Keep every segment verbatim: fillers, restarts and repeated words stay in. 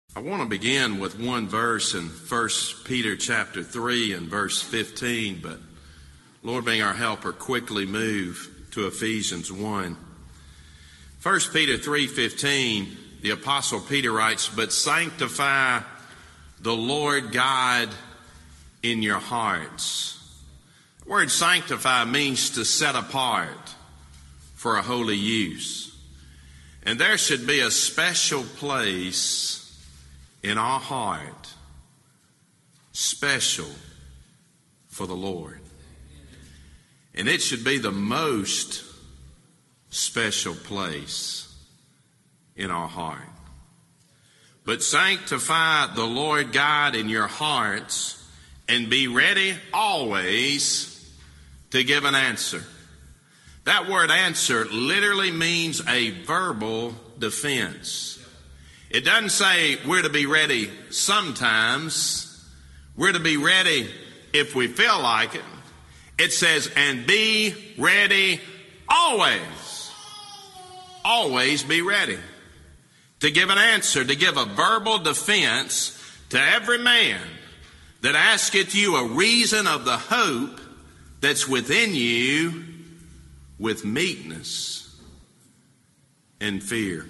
I want to begin with one verse in First Peter chapter three and verse fifteen, but Lord being our helper, quickly move to Ephesians one. First Peter three fifteen, the Apostle Peter writes, "But sanctify the Lord God in your hearts." The word sanctify means to set apart for a holy use. And there should be a special place in our heart, special for the Lord. And it should be the most special place in our heart. But sanctify the Lord God in your hearts and be ready always to give an answer. That word answer literally means a verbal defense. It doesn't say we're to be ready sometimes. We're to be ready if we feel like it. It says, and be ready always. Always be ready to give an answer, to give a verbal defense to every man that asketh you a reason of the hope that's within you with meekness and fear.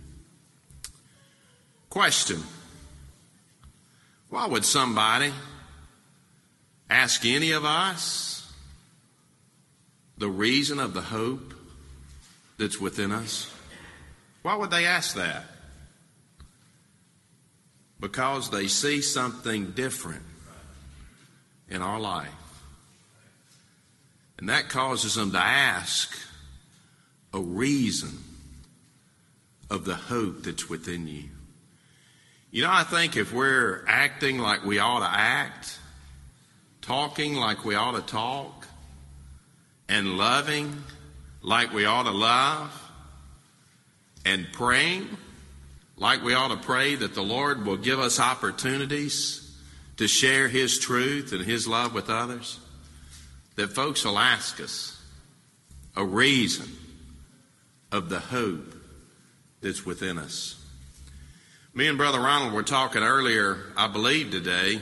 Question: why would somebody ask any of us the reason of the hope that's within us? Why would they ask that? Because they see something different in our life. And that causes them to ask a reason of the hope that's within you. You know, I think if we're acting like we ought to act, talking like we ought to talk, and loving like we ought to love, and praying like we ought to pray that the Lord will give us opportunities to share His truth and His love with others, that folks will ask us a reason of the hope that's within us. Me and Brother Ronald were talking earlier, I believe today,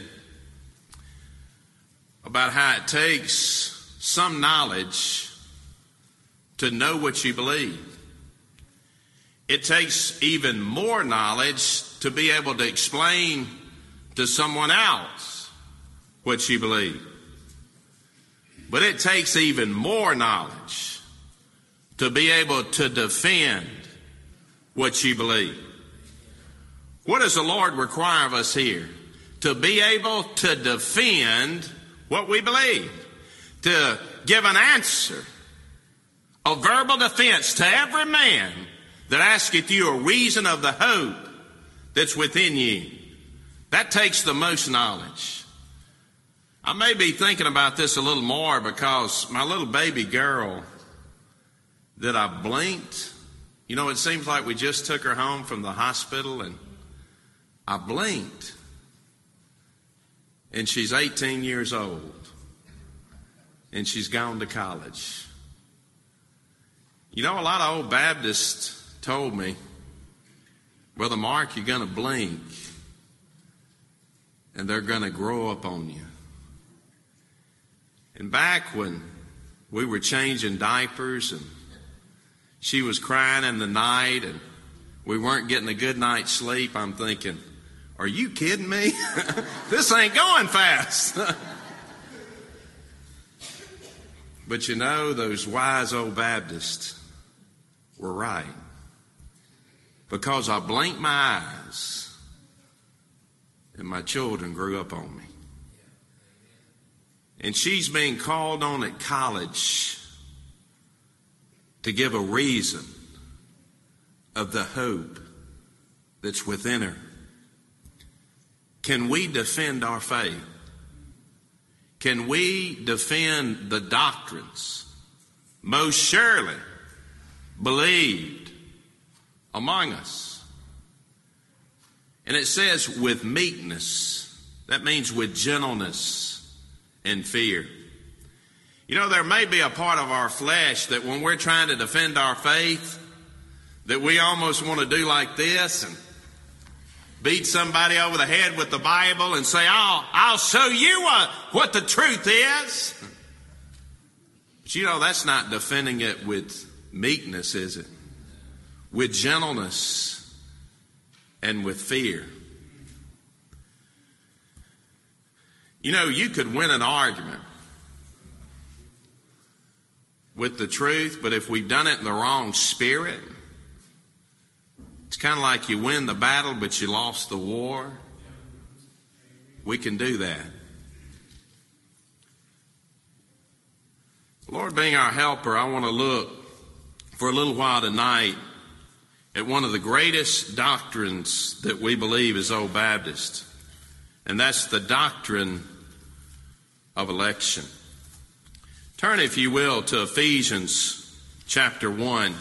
about how it takes some knowledge to know what you believe. It takes even more knowledge to be able to explain to someone else what you believe. But it takes even more knowledge to be able to defend what you believe. What does the Lord require of us here? To be able to defend what we believe. To give an answer, a verbal defense to every man that asketh you a reason of the hope that's within you. That takes the most knowledge. I may be thinking about this a little more because my little baby girl that I blinked, you know, it seems like we just took her home from the hospital and I blinked, and she's eighteen years old, and she's gone to college. You know, a lot of old Baptists told me, Brother Mark, you're going to blink, and they're going to grow up on you. And back when we were changing diapers, and she was crying in the night, and we weren't getting a good night's sleep, I'm thinking, are you kidding me? This ain't going fast. But you know, those wise old Baptists were right. Because I blinked my eyes and my children grew up on me. And she's being called on at college to give a reason of the hope that's within her. Can we defend our faith? Can we defend the doctrines most surely believed among us? And it says with meekness. That means with gentleness and fear. You know, there may be a part of our flesh that when we're trying to defend our faith, that we almost want to do like this and beat somebody over the head with the Bible and say, I'll, I'll show you what, what the truth is. But you know, that's not defending it with meekness, is it? With gentleness and with fear. You know, you could win an argument with the truth, but if we've done it in the wrong spirit, it's kind of like you win the battle, but you lost the war. We can do that. Lord being our helper, I want to look for a little while tonight at one of the greatest doctrines that we believe as Old Baptist, and that's the doctrine of election. Turn, if you will, to Ephesians chapter one.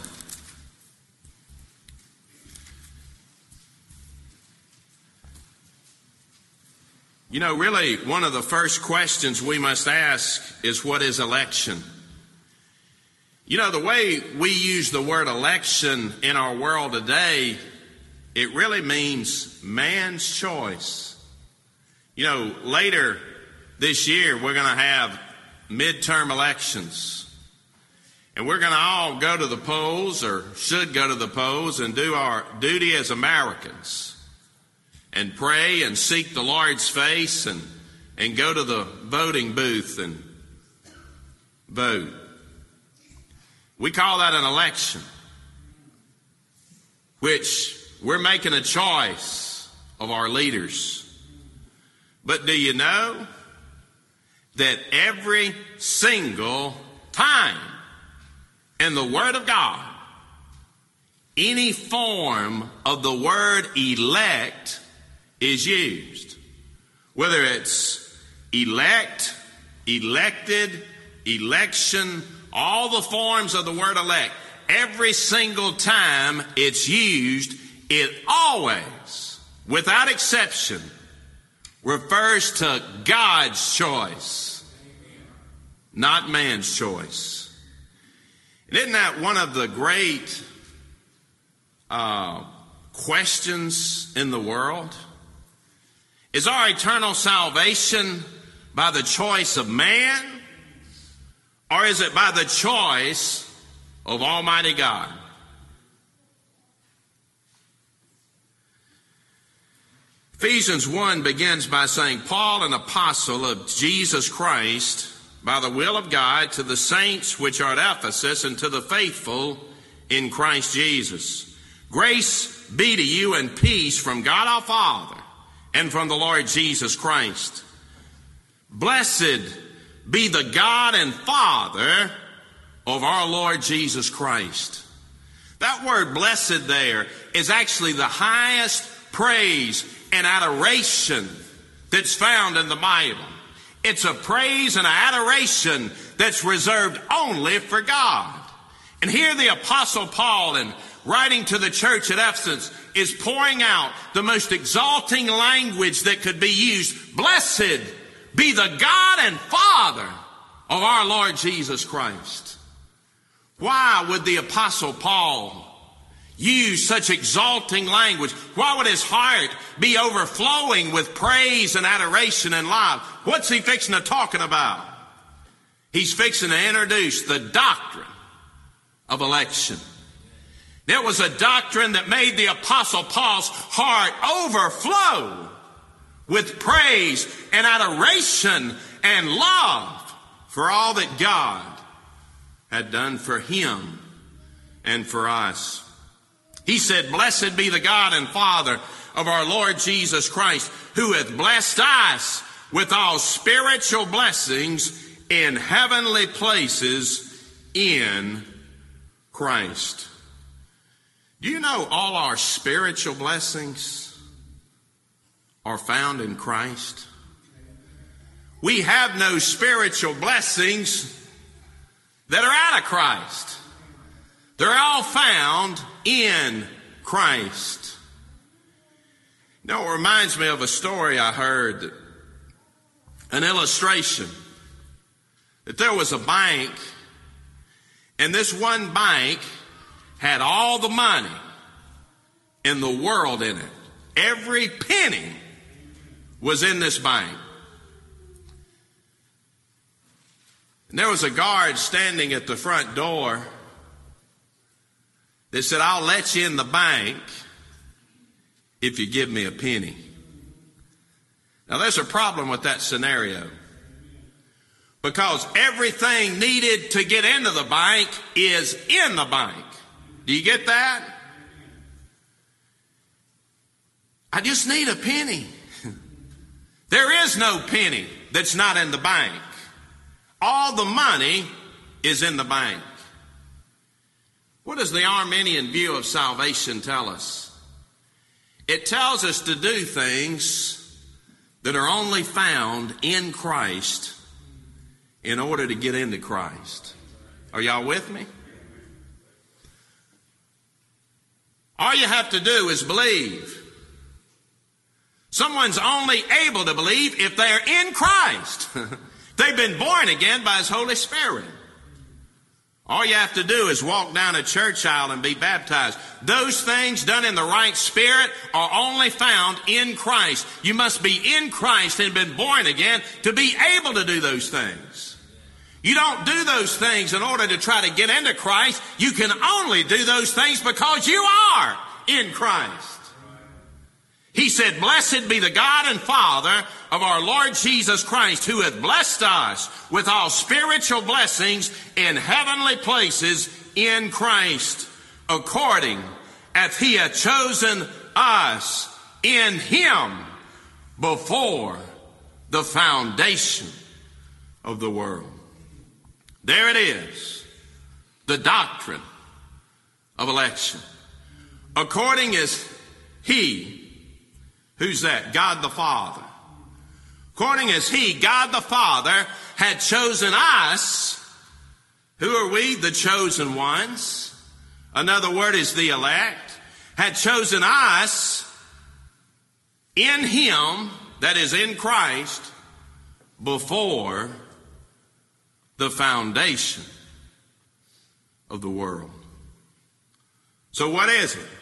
You know, really, one of the first questions we must ask is, what is election? You know, the way we use the word election in our world today, it really means man's choice. You know, later this year, we're going to have midterm elections. And we're going to all go to the polls, or should go to the polls, and do our duty as Americans. And pray and seek the Lord's face and, and go to the voting booth and vote. We call that an election, which we're making a choice of our leaders. But do you know that every single time in the Word of God, any form of the word elect is used? Whether it's elect, elected, election, all the forms of the word elect, every single time it's used, it always, without exception, refers to God's choice, not man's choice. And isn't that one of the great uh, questions in the world? Is our eternal salvation by the choice of man, or is it by the choice of Almighty God? Ephesians one begins by saying, Paul, an apostle of Jesus Christ, by the will of God, to the saints which are at Ephesus, and to the faithful in Christ Jesus. Grace be to you and peace from God our Father and from the Lord Jesus Christ. Blessed be the God and Father of our Lord Jesus Christ. That word blessed there is actually the highest praise and adoration that's found in the Bible. It's a praise and an adoration that's reserved only for God. And here the Apostle Paul, in writing to the church at Ephesus, is pouring out the most exalting language that could be used. Blessed be the God and Father of our Lord Jesus Christ. Why would the Apostle Paul use such exalting language? Why would his heart be overflowing with praise and adoration and love? What's he fixing to talking about? He's fixing to introduce the doctrine of election. There was a doctrine that made the Apostle Paul's heart overflow with praise and adoration and love for all that God had done for him and for us. He said, Blessed be the God and Father of our Lord Jesus Christ, who hath blessed us with all spiritual blessings in heavenly places in Christ. Do you know all our spiritual blessings are found in Christ? We have no spiritual blessings that are out of Christ. They're all found in Christ. You know, it reminds me of a story I heard, an illustration, that there was a bank, and this one bank had all the money in the world in it. Every penny was in this bank. And there was a guard standing at the front door that said, I'll let you in the bank if you give me a penny. Now there's a problem with that scenario, because everything needed to get into the bank is in the bank. Do you get that? I just need a penny. There is no penny that's not in the bank. All the money is in the bank. What does the Arminian view of salvation tell us? It tells us to do things that are only found in Christ in order to get into Christ. Are y'all with me? All you have to do is believe. Someone's only able to believe if they're in Christ. They've been born again by His Holy Spirit. All you have to do is walk down a church aisle and be baptized. Those things done in the right spirit are only found in Christ. You must be in Christ and been born again to be able to do those things. You don't do those things in order to try to get into Christ. You can only do those things because you are in Christ. He said, blessed be the God and Father of our Lord Jesus Christ, who hath blessed us with all spiritual blessings in heavenly places in Christ, according as He hath chosen us in Him before the foundation of the world. There it is, the doctrine of election. According as He, who's that? God the Father. According as He, God the Father, had chosen us. Who are we? The chosen ones. Another word is the elect. Had chosen us in Him, that is in Christ, before the foundation of the world. So what is it?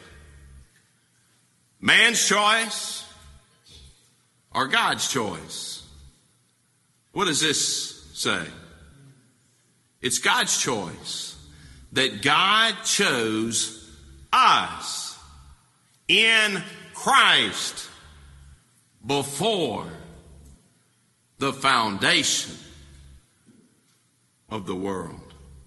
Man's choice or God's choice? What does this say? It's God's choice, that God chose us in Christ before the foundation of the world.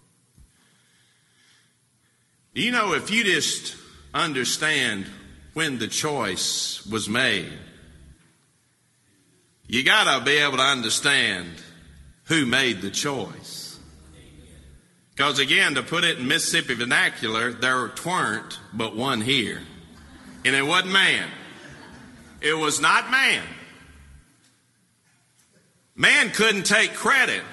You know, if you just understand when the choice was made, you got to be able to understand who made the choice. Because again, to put it in Mississippi vernacular, there weren't but one here. And it wasn't man. It was not man. Man couldn't take credit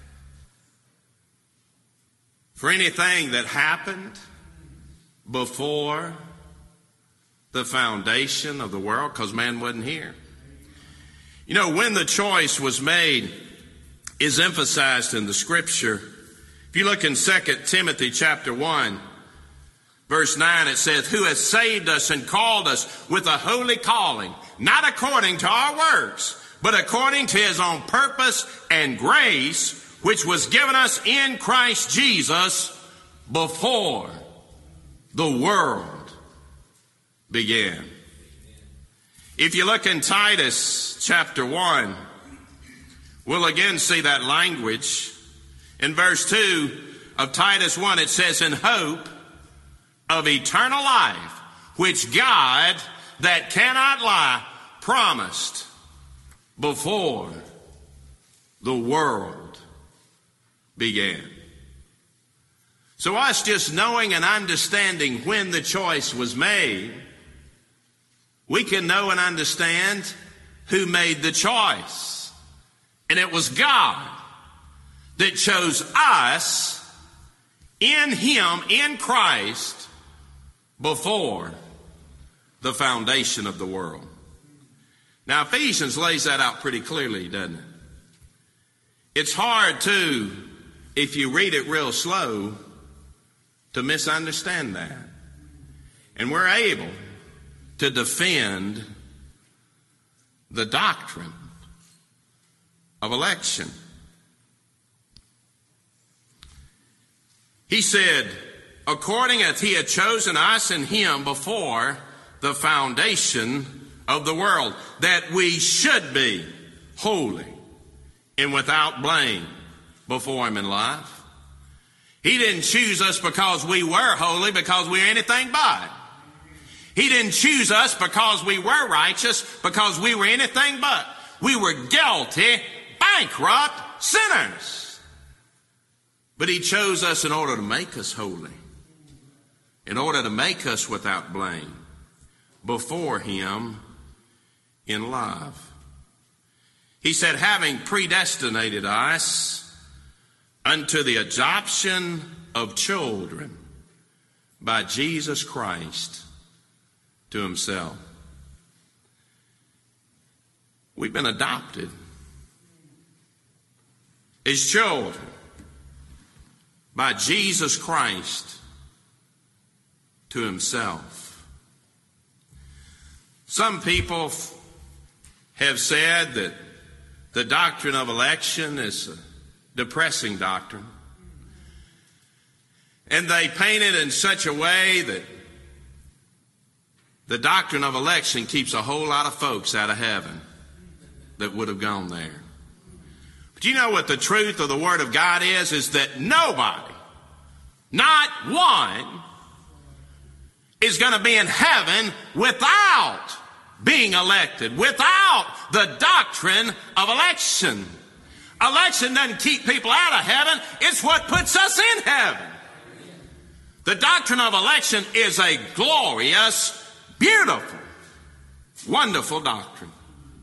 for anything that happened before the foundation of the world, because man wasn't here. You know, when the choice was made is emphasized in the Scripture. If you look in Second Timothy chapter one, verse nine, it says, who has saved us and called us with a holy calling, not according to our works, but according to His own purpose and grace, which was given us in Christ Jesus before the world began. If you look in Titus chapter one, we'll again see that language. In verse two of Titus one, it says, in hope of eternal life, which God, that cannot lie, promised before the world began. So us just knowing and understanding when the choice was made, we can know and understand who made the choice. And it was God that chose us in Him, in Christ, before the foundation of the world. Now, Ephesians lays that out pretty clearly, doesn't it? It's hard to, if you read it real slow, to misunderstand that. And we're able to defend the doctrine of election. He said, according as he had chosen us in him before the foundation of the world, that we should be holy and without blame before him in life. He didn't choose us because we were holy, because we were anything but. He didn't choose us because we were righteous, because we were anything but. We were guilty, bankrupt sinners. But he chose us in order to make us holy, in order to make us without blame before him in love. He said, having predestinated us unto the adoption of children by Jesus Christ to himself. We've been adopted as children by Jesus Christ to himself. Some people have said that the doctrine of election is a depressing doctrine. And they paint it in such a way that the doctrine of election keeps a whole lot of folks out of heaven that would have gone there. But you know what the truth of the Word of God is? Is that nobody, not one, is going to be in heaven without being elected, without the doctrine of election. Election doesn't keep people out of heaven. It's what puts us in heaven. The doctrine of election is a glorious, beautiful, wonderful doctrine.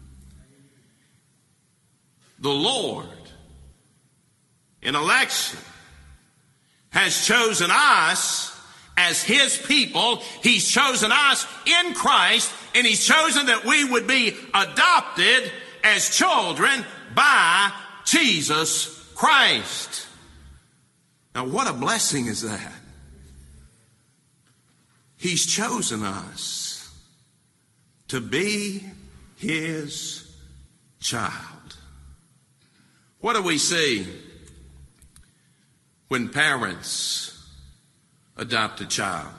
The Lord, in election, has chosen us as his people. He's chosen us in Christ, and he's chosen that we would be adopted as children by Jesus Christ. Now, what a blessing is that? He's chosen us to be his child. What do we see when parents adopt a child?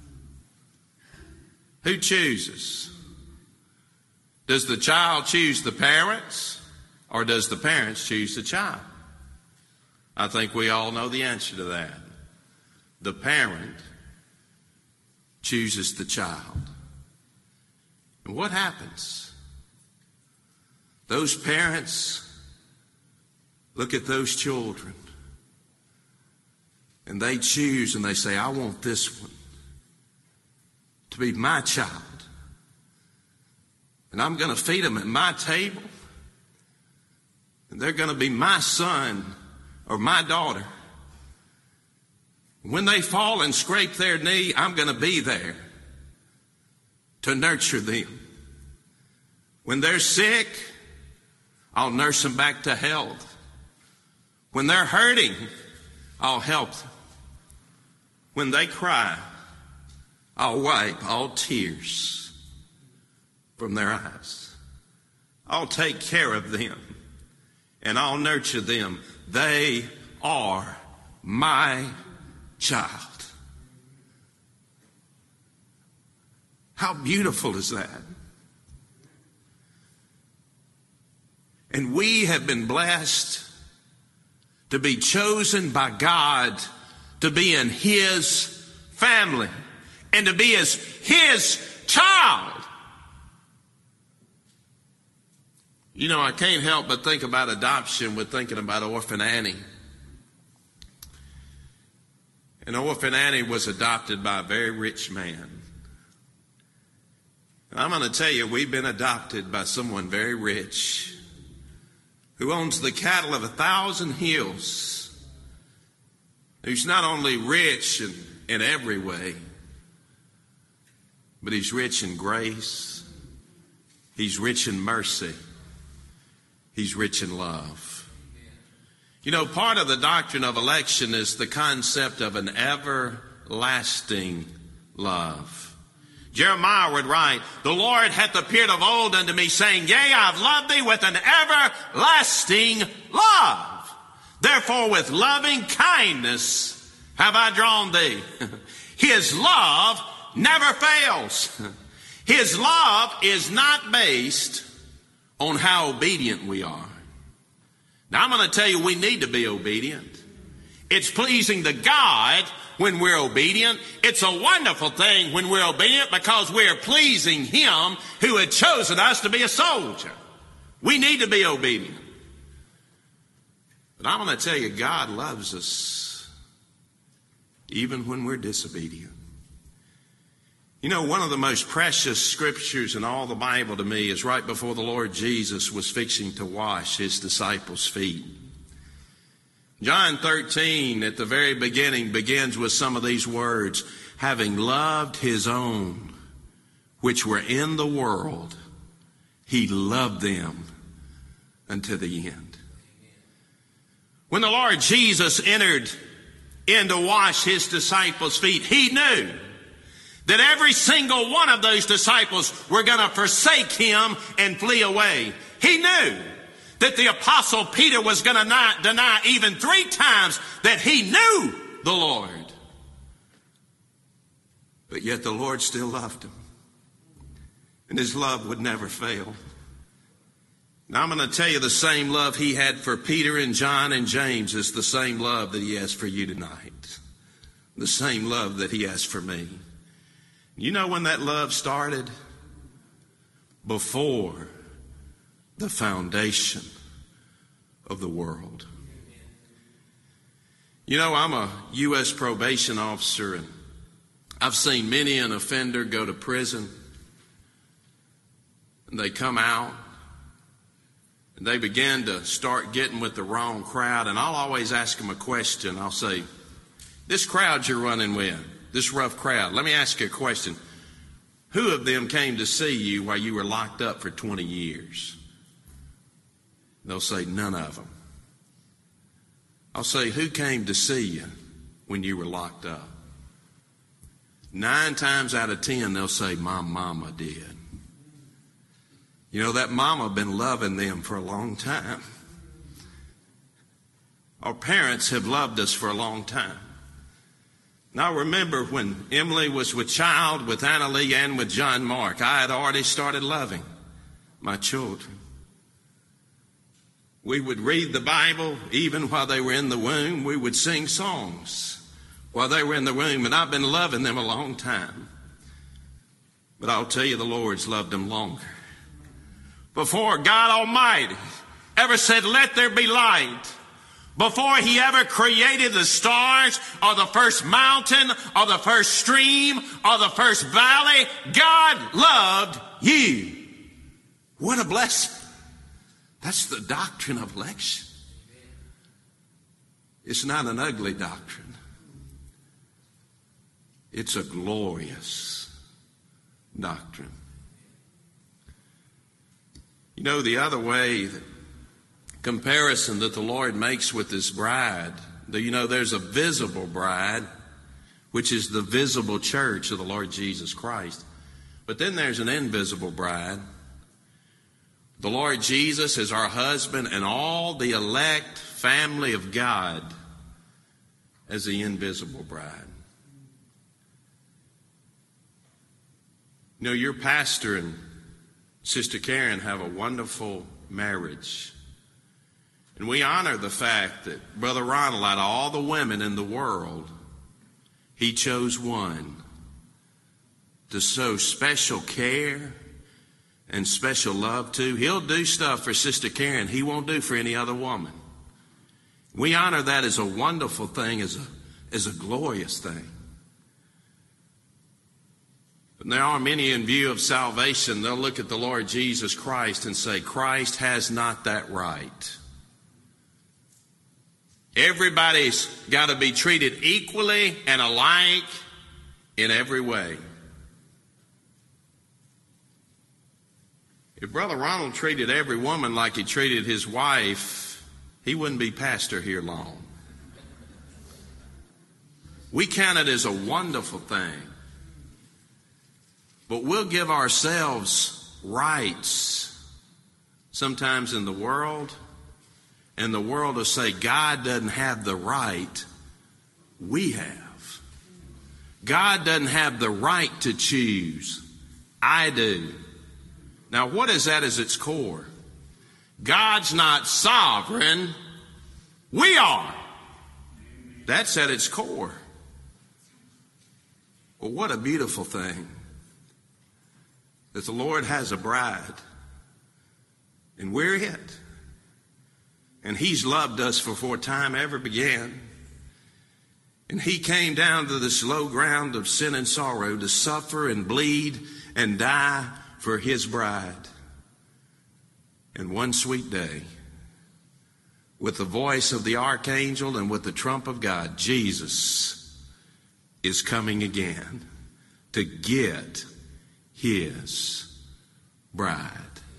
Who chooses? Does the child choose the parents, or does the parents choose the child? I think we all know the answer to that. The parent chooses the child. And what happens? Those parents look at those children and they choose and they say, I want this one to be my child. And I'm going to feed them at my table. And they're going to be my son or my daughter. When they fall and scrape their knee, I'm going to be there to nurture them. When they're sick, I'll nurse them back to health. When they're hurting, I'll help them. When they cry, I'll wipe all tears from their eyes. I'll take care of them and I'll nurture them. They are my child. How beautiful is that? And we have been blessed to be chosen by God to be in his family and to be as his child. You know, I can't help but think about adoption with thinking about Orphan Annie. And Orphan Annie was adopted by a very rich man. And I'm going to tell you, we've been adopted by someone very rich who owns the cattle of a thousand hills, who's not only rich in, in every way, but he's rich in grace, he's rich in mercy, he's rich in love. You know, part of the doctrine of election is the concept of an everlasting love. Jeremiah would write, the Lord hath appeared of old unto me, saying, yea, I've loved thee with an everlasting love. Therefore with loving kindness have I drawn thee. His love never fails. His love is not based on how obedient we are. Now I'm going to tell you, we need to be obedient. It's pleasing to God when we're obedient. It's a wonderful thing when we're obedient because we're pleasing Him who had chosen us to be a soldier. We need to be obedient. But I'm going to tell you, God loves us even when we're disobedient. You know, one of the most precious scriptures in all the Bible to me is right before the Lord Jesus was fixing to wash His disciples' feet. John thirteen at the very beginning begins with some of these words, having loved His own which were in the world, He loved them unto the end. When the Lord Jesus entered in to wash His disciples' feet, He knew that every single one of those disciples were going to forsake Him and flee away. He knew that the Apostle Peter was going to not deny even three times that he knew the Lord. But yet the Lord still loved him. And His love would never fail. Now I'm going to tell you, the same love He had for Peter and John and James is the same love that He has for you tonight. The same love that He has for me. You know when that love started? Before the foundation of the world. You know, I'm a U S probation officer, and I've seen many an offender go to prison, and they come out, and they begin to start getting with the wrong crowd, and I'll always ask them a question. I'll say, this crowd you're running with, this rough crowd, let me ask you a question. Who of them came to see you while you were locked up for twenty years? They'll say, none of them. I'll say, who came to see you when you were locked up? Nine times out of ten, they'll say, my mama did. You know, that mama been loving them for a long time. Our parents have loved us for a long time. Now, I remember when Emily was with child, with Anna Lee, and with John Mark, I had already started loving my children. We would read the Bible even while they were in the womb. We would sing songs while they were in the womb, and I've been loving them a long time. But I'll tell you, the Lord's loved them longer. Before God Almighty ever said, let there be light, before He ever created the stars or the first mountain or the first stream or the first valley, God loved you. What a blessing. That's the doctrine of election. It's not an ugly doctrine. It's a glorious doctrine. You know, the other way, the comparison that the Lord makes with His bride, you know, there's a visible bride, which is the visible church of the Lord Jesus Christ. But then there's an invisible bride. The Lord Jesus is our husband, and all the elect family of God as the invisible bride. You know, your pastor and Sister Karen have a wonderful marriage. And we honor the fact that Brother Ronald, out of all the women in the world, he chose one to show special care and special love to. He'll do stuff for Sister Karen he won't do for any other woman. We honor that as a wonderful thing, as a, as a glorious thing. But there are many in view of salvation, they'll look at the Lord Jesus Christ and say, Christ has not that right. Everybody's got to be treated equally and alike in every way. If Brother Ronald treated every woman like he treated his wife, he wouldn't be pastor here long. We count it as a wonderful thing But we'll give ourselves rights sometimes in the world, and the world will say God doesn't have the right. We have. God doesn't have the right to choose. I do. Now, what is that as its core? God's not sovereign. We are. That's at its core. Well, what a beautiful thing that the Lord has a bride, and we're it. And He's loved us before time ever began. And He came down to this low ground of sin and sorrow to suffer and bleed and die for His bride. And one sweet day, with the voice of the archangel and with the trump of God, Jesus is coming again to get His bride.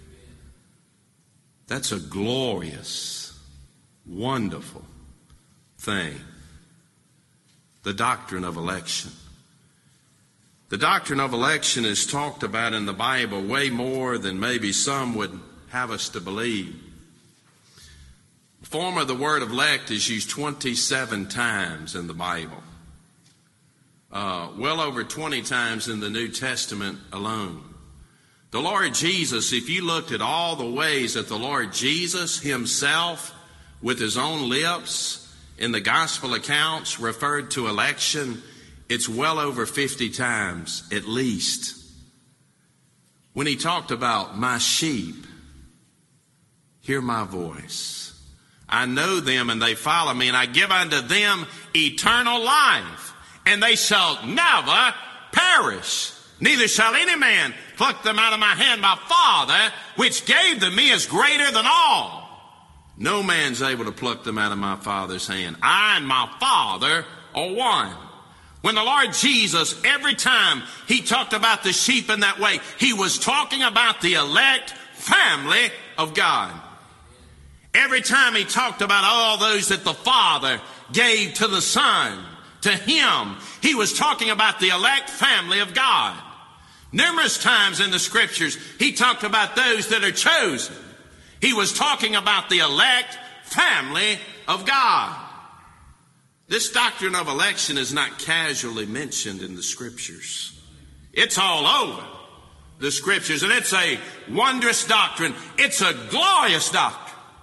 That's a glorious, wonderful thing. The doctrine of election. The doctrine of election is talked about in the Bible way more than maybe some would have us to believe. The form of the word elect is used twenty-seven times in the Bible. Uh, well over twenty times in the New Testament alone. The Lord Jesus, if you looked at all the ways that the Lord Jesus Himself, with His own lips, in the gospel accounts referred to election, it's well over fifty times at least. When He talked about my sheep, hear my voice. I know them and they follow me, and I give unto them eternal life, and they shall never perish. Neither shall any man pluck them out of my hand. My Father, which gave them me, is greater than all. No man's able to pluck them out of my Father's hand. I and my Father are one. When the Lord Jesus, every time He talked about the sheep in that way, He was talking about the elect family of God. Every time He talked about all those that the Father gave to the Son, to Him, He was talking about the elect family of God. Numerous times in the Scriptures, He talked about those that are chosen. He was talking about the elect family of God. This doctrine of election is not casually mentioned in the Scriptures. It's all over the Scriptures, and it's a wondrous doctrine. It's a glorious doctrine.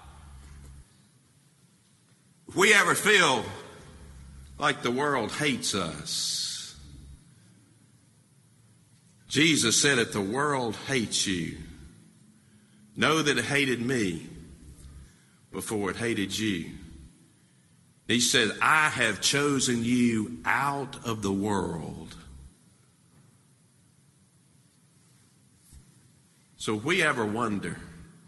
If we ever feel like the world hates us, Jesus said, if the world hates you, know that it hated me before it hated you. He said, I have chosen you out of the world. So if we ever wonder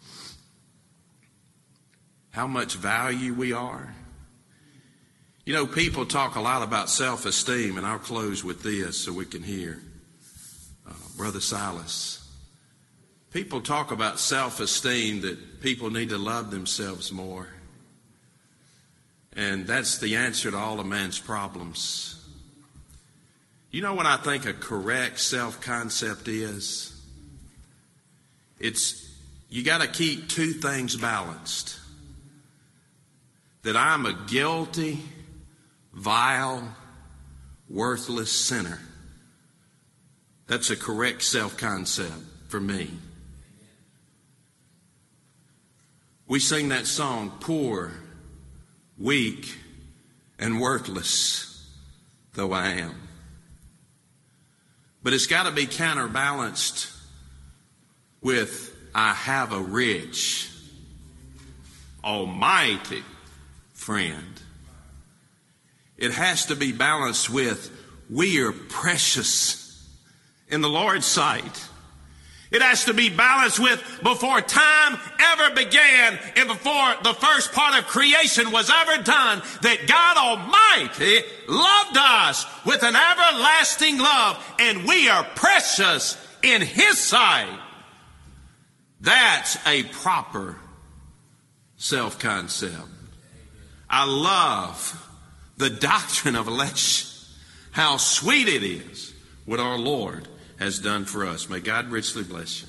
how much value we are, you know, people talk a lot about self-esteem, and I'll close with this so we can hear uh, Brother Silas. People talk about self-esteem, that people need to love themselves more. And that's the answer to all of man's problems. You know what I think a correct self-concept is? It's, you got to keep two things balanced. That I'm a guilty, vile, worthless sinner. That's a correct self-concept for me. We sing that song, poor, weak, and worthless though I am. But it's got to be counterbalanced with I have a rich, almighty friend. It has to be balanced with we are precious in the Lord's sight. It has to be balanced with before time ever began and before the first part of creation was ever done, that God Almighty loved us with an everlasting love, and we are precious in His sight. That's a proper self-concept. I love the doctrine of election. How sweet it is when our Lord has done for us. May God richly bless you.